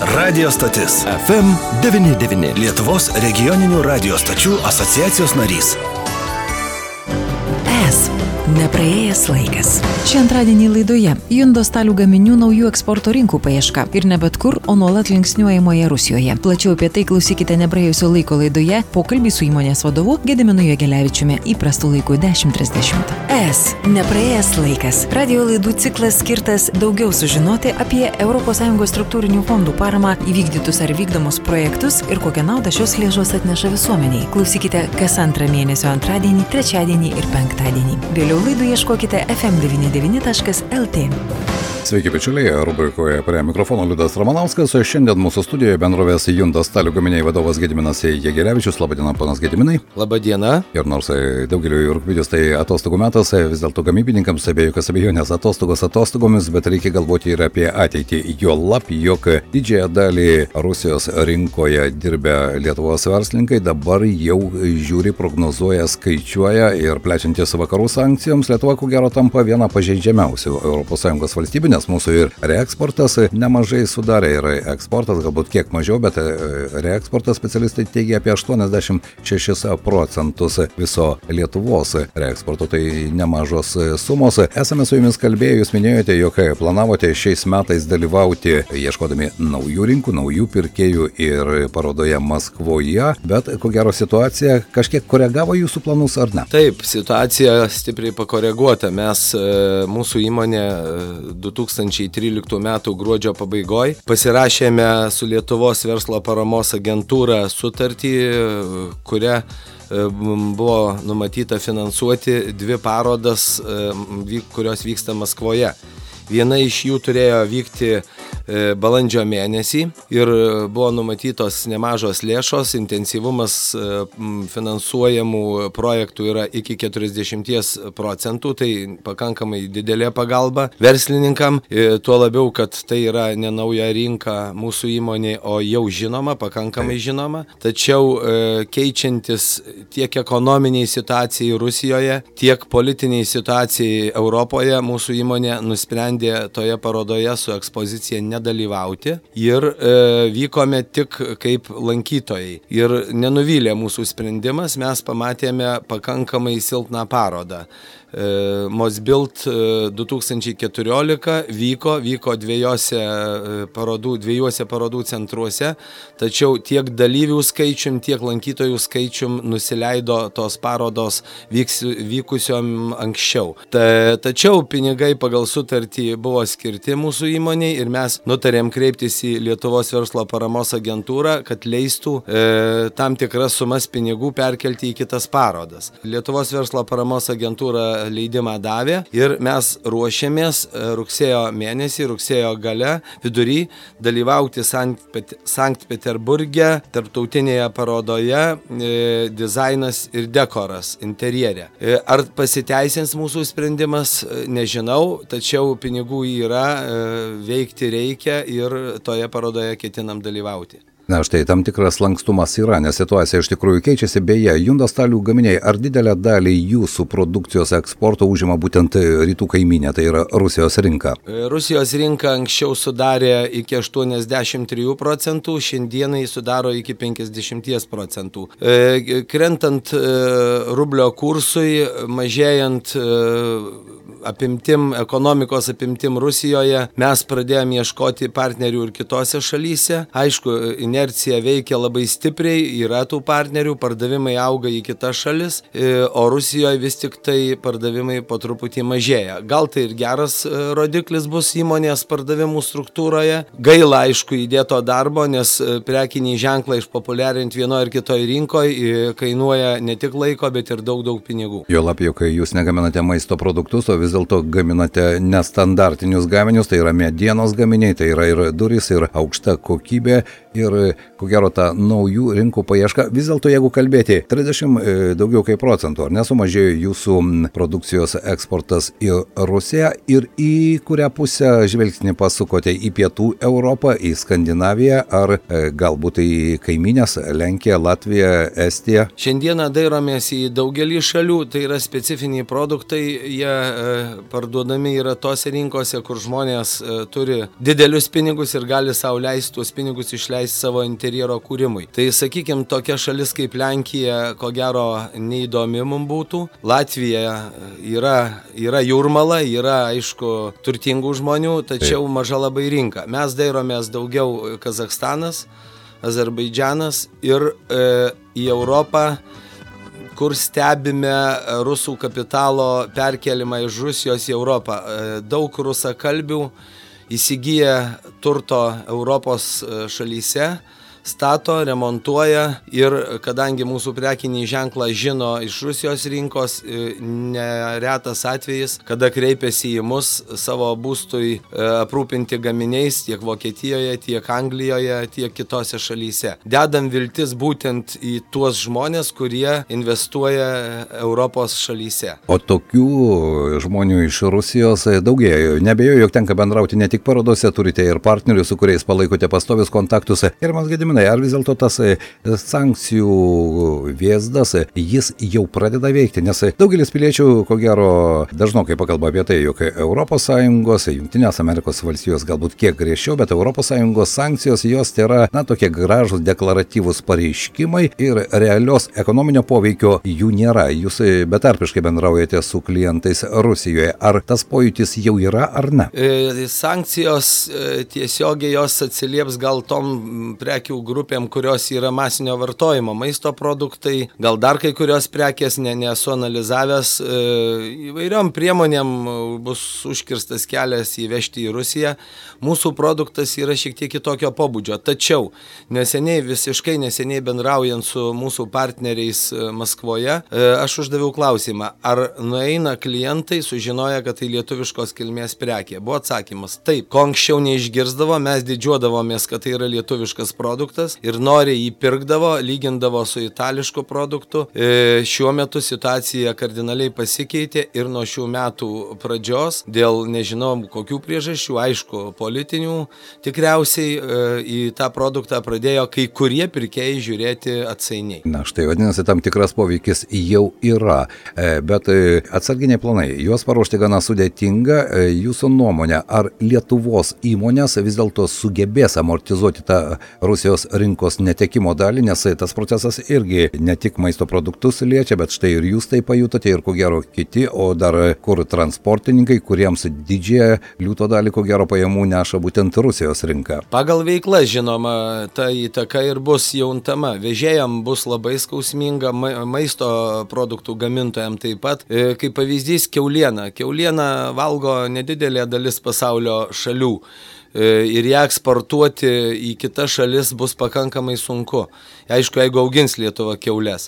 Radio stotis. FM99. Lietuvos regioninių radio stočių asociacijos narys. Nepraėjęs laikas. Šį antradienį laidoje Jundo stalių gaminių naujų eksporto rinkų paieška. Ir ne bet kur, o nuolat linksniuojamoje Rusijoje. Plačiau apie tai klausykite nepraėjusio laiko laidoje. Pokalbį su įmonės vadovu Gediminu Jegelevičiumi įprastų laikų 10:30. Nepraėjęs laikas. Radio laidų ciklas skirtas daugiau sužinoti apie ES struktūrinių fondų paramą, įvykdytus ar vykdomus projektus ir kokią naudą šios lėšos atneša visuomeniai. Klausykite kas antrą mėnesio antradienį, trečiadienį ir penktadienį. Vėliau laidų ieškokite fm99.lt. Sveiki, bičiuliai, rubrikoje prie mikrofono Liudas Ramanauskas, o šiandien mūsų studijoje bendrovės Jundo stalių gaminiai vadovas Gediminas Jegelevičius. Labadiena, ponas Gediminai. Labadiena. Ir nors daugeliui rugpjūtis tai atostogų metas, vis dėlto gamybininkams be jokios abejonės atostogos atostogomis, bet reikia galvoti ir apie ateitį. Juolab, jog didžiąją dalį Rusijos rinkoje dirbę Lietuvos verslininkai dabar jau žiūri, prognozuoja, skaičiuoja ir plečiantis vakarų sankcijoms, Lietuva ko gero tampa viena pažeidžiamiausių ES valstybių, nes mūsų ir reeksportas nemažai sudarė, ir eksportas galbūt kiek mažiau, bet reeksportas specialistai teigia apie 86% viso Lietuvos reeksporto, tai nemažos sumos. Esame su jumis kalbėję, jūs minėjote, jog planavote šiais metais dalyvauti ieškodami naujų rinkų, naujų pirkėjų ir parodoje Maskvoje, bet ko gero situacija kažkiek koregavo jūsų planus ar ne? Taip, situacija stipriai pakoreguota. Mes, mūsų įmonė 2013 metų gruodžio pabaigoj pasirašėme su Lietuvos verslo paramos agentūra sutartį, kuria buvo numatyta finansuoti 2 parodas, kurios vyksta Maskvoje. Viena iš jų turėjo vykti balandžio mėnesį ir buvo numatytos nemažos lėšos, intensyvumas finansuojamų projektų yra iki 40%, tai pakankamai didelė pagalba verslininkam, tuo labiau, kad tai yra ne nauja rinka mūsų įmonė, o jau žinoma, pakankamai žinoma, tačiau keičiantis tiek ekonominiai situacijai Rusijoje, tiek politiniai situacijai Europoje, mūsų įmonė nusprendė toje parodoje su ekspozicija nedalyvauti ir vykome tik kaip lankytojai. Ir nenuvylė mūsų sprendimas, mes pamatėme pakankamai silpną parodą. Mosbild 2014 vyko dviejose parodų centruose, tačiau tiek dalyvių skaičium, tiek lankytojų skaičium nusileido tos parodos vykusiom anksčiau. Tačiau pinigai pagal sutartį buvo skirti mūsų įmoniai ir mes nutarėm kreiptis į Lietuvos verslo paramos agentūrą, kad leistų tam tikras sumas pinigų perkelti į kitas parodas. Lietuvos verslo paramos agentūra leidimą davė ir mes ruošėmės rugsėjo gale vidury dalyvauti Sankt Peterburge tarptautinėje parodoje dizainas ir dekoras interjere. Ar pasiteisins mūsų sprendimas, nežinau, tačiau pinigų yra, veikti reikia ir toje parodoje ketinam dalyvauti. Na, štai tam tikras lankstumas yra, nes situacija iš tikrųjų keičiasi. Beje, Jundo stalių gaminiai, ar didelę dalį jūsų produkcijos eksporto užima būtent rytų kaimynė, tai yra Rusijos rinka? Rusijos rinka anksčiau sudarė iki 83%, šiandienai sudaro iki 50%. Krentant rublio kursui, mažėjant ekonomikos apimtim Rusijoje, mes pradėjome ieškoti partnerių ir kitose šalyse. Aišku, inercija veikia labai stipriai, yra tų partnerių, pardavimai auga į kitas šalis, o Rusijoje vis tik tai pardavimai po truputį mažėja. Gal tai ir geras rodiklis bus įmonės pardavimų struktūroje. Gaila, aišku, įdėto darbo, nes prekiniai ženklai išpopuliarinti vienoje ir kitoje rinkoje kainuoja ne tik laiko, bet ir daug pinigų. Juolab, jog jūs negaminate maisto produktus, o vis dėlto gaminate nestandartinius gaminius, tai yra medienos gaminiai, tai yra ir durys, ir aukšta kokybė. ir ko gero ta naujų rinkų paieška. Vis dėlto, jeigu kalbėti, 30 daugiau kaip procentų, ar nesumažėjo jūsų produkcijos eksportas į Rusiją ir į kurią pusę žvelgsnį pasukote, į pietų Europą, į Skandinaviją ar galbūt į kaimynės Lenkiją, Latviją, Estiją? Šiandieną dairomės į daugelį šalių, tai yra specifiniai produktai, jie parduodami yra tose rinkose, kur žmonės turi didelius pinigus ir gali sau leisti tuos pinigus išleisti savo interjero kūrimui. Tai sakykime, tokia šalis kaip Lenkija, ko gero, neįdomi mums būtų. Latvija yra jūrmala, yra, aišku, turtingų žmonių, tačiau maža labai rinka. Mes dairomės daugiau Kazachstanas, Azerbaidžanas ir į Europą, kur stebime rusų kapitalo perkelimą iš Rusijos į Europą. Daug rusakalbių įsigyja turto Europos šalyse, stato, remontuoja ir kadangi mūsų prekinį ženklą žino iš Rusijos rinkos, neretas atvejis, kada kreipiasi į mus savo būstui aprūpinti gaminiais tiek Vokietijoje, tiek Anglijoje, tiek kitose šalyse. Dedam viltis būtent į tuos žmonės, kurie investuoja Europos šalyse. O tokių žmonių iš Rusijos daugėja. Nebejoju, jog tenka bendrauti ne tik parodose, turite ir partnerių, su kuriais palaikote pastovius kontaktus. Ir mes Gediminai, ar vis dėlto tas sankcijų vėzdas, jis jau pradeda veikti, nes daugelis piliečių, ko gero, dažnokai pakalba apie tai, jog ES, Jungtinės Amerikos valstijos galbūt kiek griežčiau, bet ES sankcijos, jos tai yra, tokie gražus deklaratyvūs pareiškimai ir realios ekonominio poveikio jų nėra. Jūs betarpiškai bendraujate su klientais Rusijoje. Ar tas pojūtis jau yra, ar ne? Sankcijos tiesiogiai jos atsilieps gal tom prekių grupėm, kurios yra masinio vartojimo, maisto produktai, gal dar kai kurios prekės nesu analizavęs, įvairiom priemonėm bus užkirstas kelias įvežti į Rusiją. Mūsų produktas yra šiek tiek kitokio pobūdžio, tačiau visiškai neseniai bendraujant su mūsų partneriais Maskvoje, aš uždaviau klausimą, ar nueina klientai sužinoja, kad tai lietuviškos kilmės prekė. Buvo atsakymas, taip, ko anksčiau neišgirsdavo, mes didžiuodavomės, kad tai yra lietuviškas produktas ir noriai jį pirkdavo, lygindavo su itališku produktu. Šiuo metu situacija kardinaliai pasikeitė ir nuo šių metų pradžios, dėl nežinom kokių priežasčių, aišku, politinių, tikriausiai į tą produktą pradėjo kai kurie pirkėjai žiūrėti atsainiai. Na štai, vadinasi, tam tikras poveikis jau yra, bet atsarginiai planai, juos paruošti gana sudėtinga. Jūsų nuomonė, ar Lietuvos įmonės vis dėlto sugebės amortizuoti tą Rusijos rinkos netekimo dalį, nes tas procesas irgi ne tik maisto produktus liečia, bet štai ir jūs tai pajutote ir ko gero kiti, o dar kur transportininkai, kuriems didžiąją liūto dalį ko gero pajamų neša būtent Rusijos rinka. Pagal veiklą, žinoma, ta įtaka ir bus jauntama. Vežėjam bus labai skausminga, maisto produktų gamintojam taip pat. Kaip pavyzdys, kiauliena. Kiaulieną valgo nedidelė dalis pasaulio šalių. Ir ją eksportuoti į kitas šalis bus pakankamai sunku. Aišku, jeigu augins Lietuva kiaulės.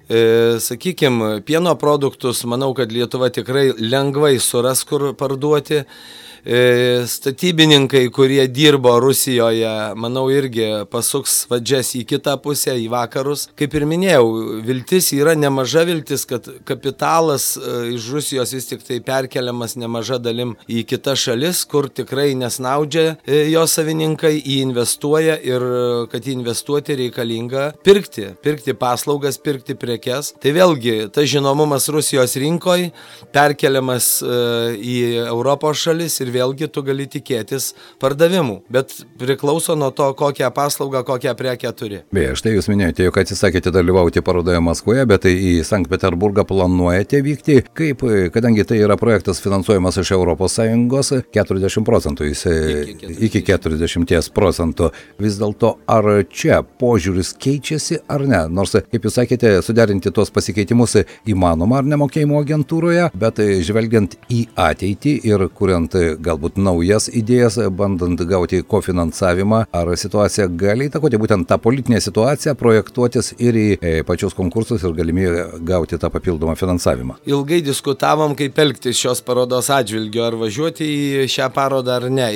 Sakykime, pieno produktus, manau, kad Lietuva tikrai lengvai suras, kur parduoti. Statybininkai, kurie dirbo Rusijoje, manau, irgi pasuks vadžias į kitą pusę, į vakarus. Kaip ir minėjau, viltis yra nemaža viltis, kad kapitalas iš Rusijos vis tik tai perkeliamas nemaža dalim į kitas šalis, kur tikrai nesnaudžia jo savininkai, investuoja ir kad investuoti reikalinga pirkti paslaugas, pirkti prekes. Tai vėlgi, tas žinomumas Rusijos rinkoje perkeliamas į Europos šalis ir vėlgi tu gali tikėtis pardavimų, bet priklauso nuo to, kokią paslaugą, kokią prekę turi. Beje, štai jūs minėjote, jog atsisakėte dalyvauti parodoje Maskvoje, bet į Sankt Peterburgą planuojate vykti. Kaip, kadangi tai yra projektas finansuojamas iš ES, 40% iki 40%. Vis dėlto, ar čia požiūris keičiasi ar ne? Nors, kaip jūs sakėte, suderinti tuos pasikeitimus įmanoma ar nemokėjimo agentūroje, bet žvelgiant į ateitį ir kuriant galbūt naujas idėjas, bandant gauti kofinansavimą, ar situacija gali įtakoti būtent tą politinę situaciją, projektuotis ir į pačius konkursus ir galimybę gauti tą papildomą finansavimą? Ilgai diskutavom, kaip elgtis šios parodos atžvilgiu, ar važiuoti į šią parodą ar ne, ir nusprendėm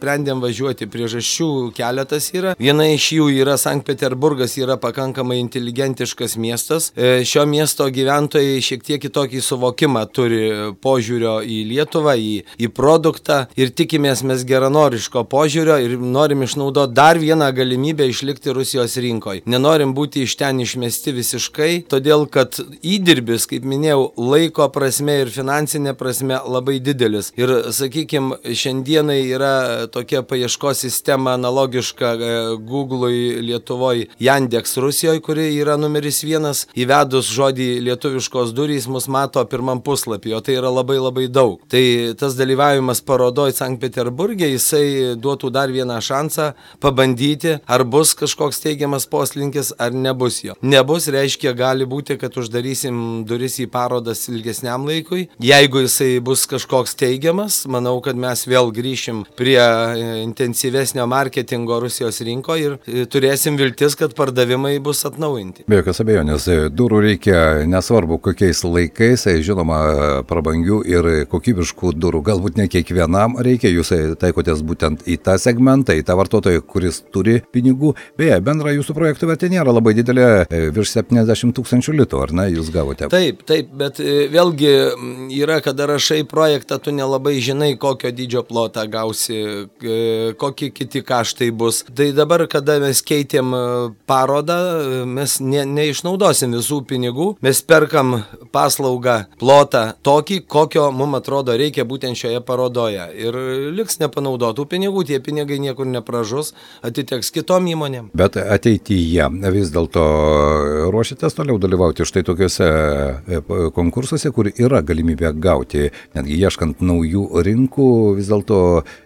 nusprendėm važiuoti. Priežasčių keletas yra. Viena iš jų yra Sankt Peterburgas, yra pakankamai inteligentiškas miestas. Šio miesto gyventojai šiek tiek kitokį suvokimą turi požiūrio į Lietuvą, į produktą ir tikimės mes geranoriško požiūrio ir norim išnaudoti dar vieną galimybę išlikti Rusijos rinkoje. Nenorim būti iš ten išmesti visiškai, todėl kad įdirbis, kaip minėjau, laiko prasme ir finansinė prasme labai didelis. Ir, sakykime, šiandienai yra tokia paieškos sistema analogiška Google'ui Lietuvoje, Yandex Rusijoje, kuri yra numeris 1. Įvedus žodį lietuviškos durys mus mato pirmam puslapį, o tai yra labai labai daug. Tai tas dalyvavimas parodoj Sankt Peterburge, jisai duotų dar vieną šansą pabandyti, ar bus kažkoks teigiamas poslinkis, ar nebus jo. Nebus, reiškia, gali būti, kad uždarysim duris į parodas ilgesniam laikui. Jeigu jisai bus kažkoks teigiamas, manau, kad mes vėl grįšim prie intensyvesnio marketingo Rusijos rinkoje ir turėsim viltis, kad pardavimai bus atnaujinti. Be jokios abejonės, durų reikia nesvarbu kokiais laikais, žinoma, prabangių ir kokybiškų durų. Galbūt ne kiekvienam reikia, jūs taikotės būtent į tą segmentą, į tą vartotoją, kuris turi pinigų. Beje, bendra jūsų projektų vertė nėra labai didelė, virš 70 000 litų, ar ne, jūs gavote? Taip, bet vėlgi yra, kada rašai projektą, tu nelabai žinai, kokio dydžio plotą gausi, kokie kiti kaštai bus. Tai dabar, kada mes keitėm parodą, mes neišnaudosim visų pinigų, mes perkam paslaugą plotą tokį, kokio mums atrodo reikia būtent šioje parodoje. Ir liks nepanaudotų pinigų, tie pinigai niekur nepražus, atiteks kitom įmonėm. Bet ateityje vis dėlto ruošiatės toliau dalyvauti štai tokiuose konkursuose, kur yra galimybė gauti, netgi ieškant naujų rinkų, vis dėlto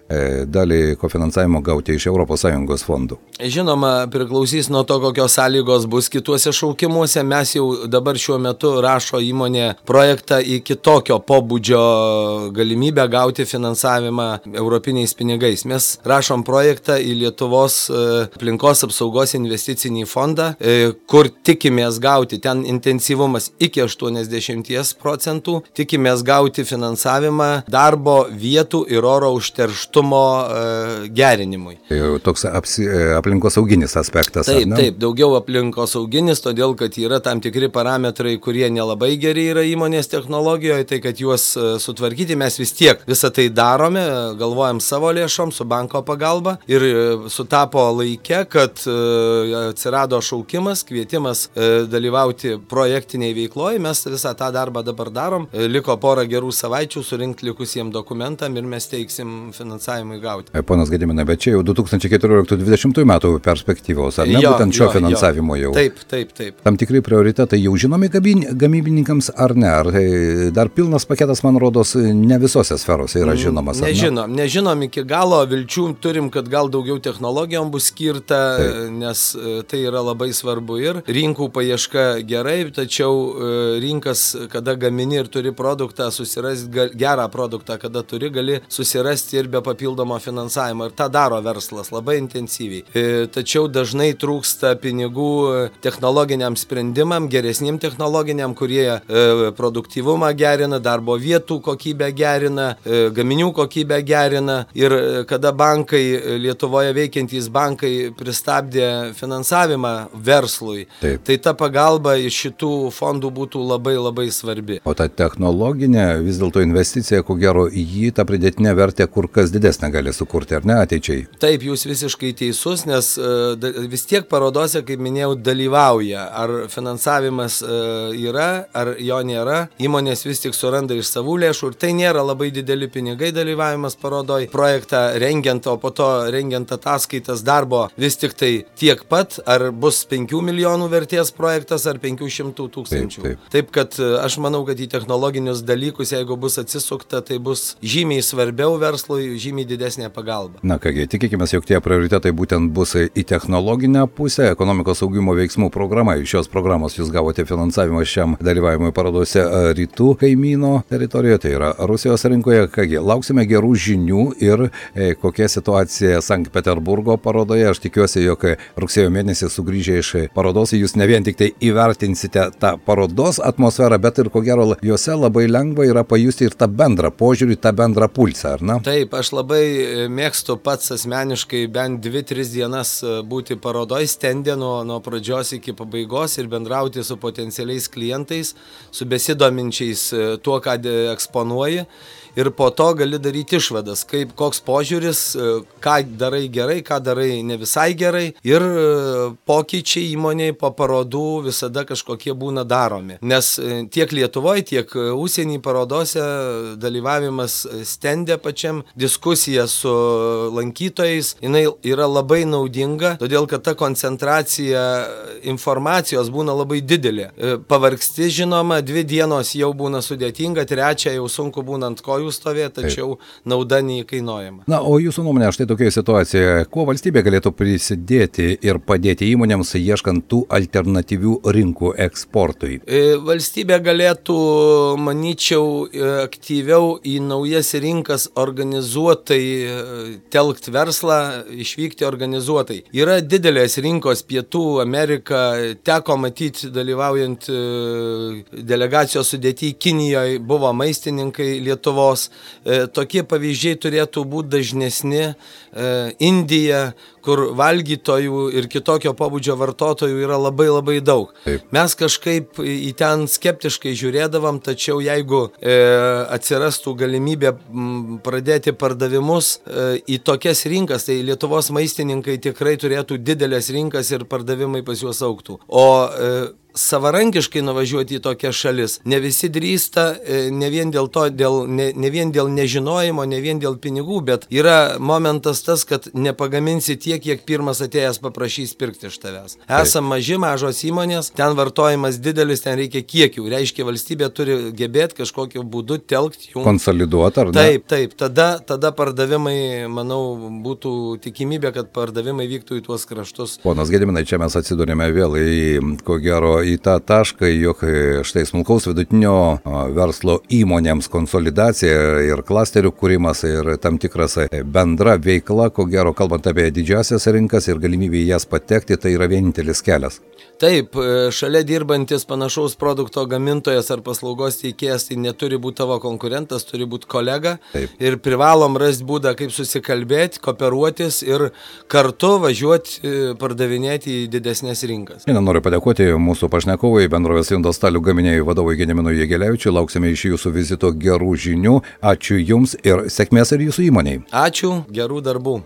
dalį kofinansavimo gauti iš ES fondų? Žinoma, priklausys nuo to, kokios sąlygos bus kituose šaukimuose. Mes jau dabar šiuo metu rašo įmonė projektą į kitokio pobūdžio galimybę gauti finansavimą europiniais pinigais. Mes rašom projektą į Lietuvos aplinkos apsaugos investicinį fondą, kur tikimės gauti, ten intensyvumas iki 80%, tikimės gauti finansavimą darbo vietų ir oro užterštumo gerinimui. Toks aplinkosauginis aspektas. Taip, daugiau aplinkosauginis, todėl kad yra tam tikri parametrai, kurie nelabai geri yra įmonės technologijoje, tai kad juos sutvarkyti mes vis tiek visą tai darome, galvojam savo lėšom, su banko pagalba ir sutapo laike, kad atsirado šaukimas, kvietimas dalyvauti projektiniai veikloje, mes visą tą darbą dabar darom, liko porą gerų savaičių surinkti likusiem dokumentam ir mes teiksim finansavimui gauti. Ponas Gediminas, bet čia jau 2014-2020 metų perspektyvos, ar ne, būtent šio finansavimo jau? Taip. Tam tikri prioritetai jau žinomi gamybininkams, ar ne? Ar dar pilnas paketas, man rodos, ne visose sferose yra žinomas? Nežinom iki galo, vilčių turim, kad gal daugiau technologijom bus skirta, nes tai yra labai svarbu ir rinkų paieška gerai, tačiau rinkas, kada gamini ir turi produktą, susirasti gerą produktą, kada gali susirasti ir be papildomo finansavimo. Ir tą daro verslas labai intensyviai. Tačiau dažnai trūksta pinigų technologiniam sprendimam, geresnim technologiniam, kurie produktyvumą gerina, darbo vietų kokybę gerina, gaminių kokybę gerina. Ir kada bankai, Lietuvoje veikiantys bankai pristabdė finansavimą verslui, tai ta pagalba iš šitų fondų būtų labai labai svarbi. O ta technologinė vis dėlto investicija, ko gero, į jį tą pridėtinę vertę kur kas didesnę gali sukurti, ar ne, ateičiai? Taip, jūs visiškai teisus, nes vis tiek parodose, kaip minėjau, dalyvauja. Ar finansavimas yra, ar jo nėra. Įmonės vis tik suranda iš savų lėšų ir tai nėra labai dideli pinigai dalyvavimas parodoj. Projektą rengiant, o po to rengiant ataskaitas darbo vis tik tai tiek pat, ar bus 5 milijonų vertės projektas, ar 500 000. Taip, kad aš manau, kad į technologinius dalykus, jeigu bus atsisukta, tai bus žymiai svarbiau verslui, žymiai didesnė pagalba. Na kągi, tikėkime, jog tie prioritetai būtent bus į technologinę pusę. Ekonomikos augimo veiksmų programa. Iš šios programos jūs gavote finansavimą šiam dalyvavimui parodose rytų kaimyno teritorijoje, tai yra Rusijos rinkoje. Kągi, lauksime gerų žinių ir kokia situacija Sankt Peterburgo parodoje. Aš tikiuosi, jog rugsėjo mėnesį sugrįžę iš parodos jūs ne vien tik tai įvertinsite tą parodos atmosferą, bet ir ko gero juose labai lengva yra pajusti ir tą bendrą požiūrį, tą bendrą pulsą, ar ne? Taip, aš labai mėgstu pats asmeniškai bent 2-3 dienas būti parodoj stende nuo pradžios iki pabaigos ir bendrauti su potencialiais klientais, su besidominčiais tuo, ką eksponuoji. Ir po to gali daryti išvadas, koks požiūris, ką darai gerai, ką darai ne visai gerai. Ir pokyčiai įmonėje po parodų visada kažkokie būna daromi. Nes tiek Lietuvoje, tiek užsienį parodose dalyvavimas stende pačiam, diskusija su lankytojais, jinai yra labai naudinga, todėl kad ta koncentracija informacijos būna labai didelė. Pavargsti, žinoma, 2 dienos jau būna sudėtinga, 3 jau sunku būna ant kojų stovėti, tačiau nauda neįkainuojama. Na, o jūsų nuomonė, štai tokioje situacijoje, kuo valstybė galėtų prisidėti ir padėti įmonėms ieškant tų alternatyvių rinkų eksportui? Valstybė galėtų, manyčiau, aktyviau į naujas rinkas organizuotai telkt verslą, išvykti organizuotai. Yra didelės rinkos, Pietų Amerika, teko matyti dalyvaujant delegacijos sudėty Kinijoje, buvo maistininkai Lietuvos. Tokie pavyzdžiai turėtų būti dažnesni. Indija, kur valgytojų ir kitokio pobūdžio vartotojų yra labai labai daug. Taip. Mes kažkaip į ten skeptiškai žiūrėdavom, tačiau jeigu atsirastų galimybė pradėti pardavimus į tokias rinkas, tai Lietuvos maistininkai tikrai turėtų didelės rinkas ir pardavimai pas juos augtų. O savarankiškai nuvažiuoti į tokias šalis ne visi drįsta, ne vien dėl to, ne vien dėl nežinojimo, ne vien dėl pinigų, bet yra momentas tas, kad nepagaminsi tiek, kiek pirmas atėjęs paprašys pirkti iš tavęs. Esam mažos įmonės, ten vartojimas didelis, ten reikia kiekių. Reiškia, valstybė turi gebėti kažkokiu būdu telkti jų. Konsoliduoti, ar ne? Taip. Tada pardavimai, manau, būtų tikimybė, kad pardavimai vyktų į tuos kraštus. Ponas Gediminai, čia mes atsidurėme vėl ko gero, į tą tašką, jog štai smulkaus vidutinio verslo įmonėms konsolidacija ir klasterių kūrimas ir tam tikras bendra veikla, ko gero, kalbant apie didžiasias rinkas ir galimybę į jas patekti, tai yra vienintelis kelias. Taip, šalia dirbantis panašaus produkto gamintojas ar paslaugos teikėjas, tai neturi būti tavo konkurentas, turi būti kolega. Taip. Ir privalom rasti būdą, kaip susikalbėti, kooperuotis ir kartu važiuoti, pardavinėti į didesnės rinkas. Šiandien noriu padėkoti mūsų pašnekovui, bendrovės Jundos stalių gaminiai vadovui Gediminui Jegelevičiui. Lauksime iš jūsų vizito gerų žinių. Ačiū Jums ir sėkmės ir Jūsų įmonei. Ačiū, gerų darbų.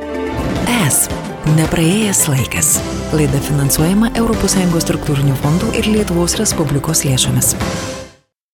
Nepraėjęs laikas. Laida finansuojama ES struktūrinių fondų ir Lietuvos Respublikos lėšomis.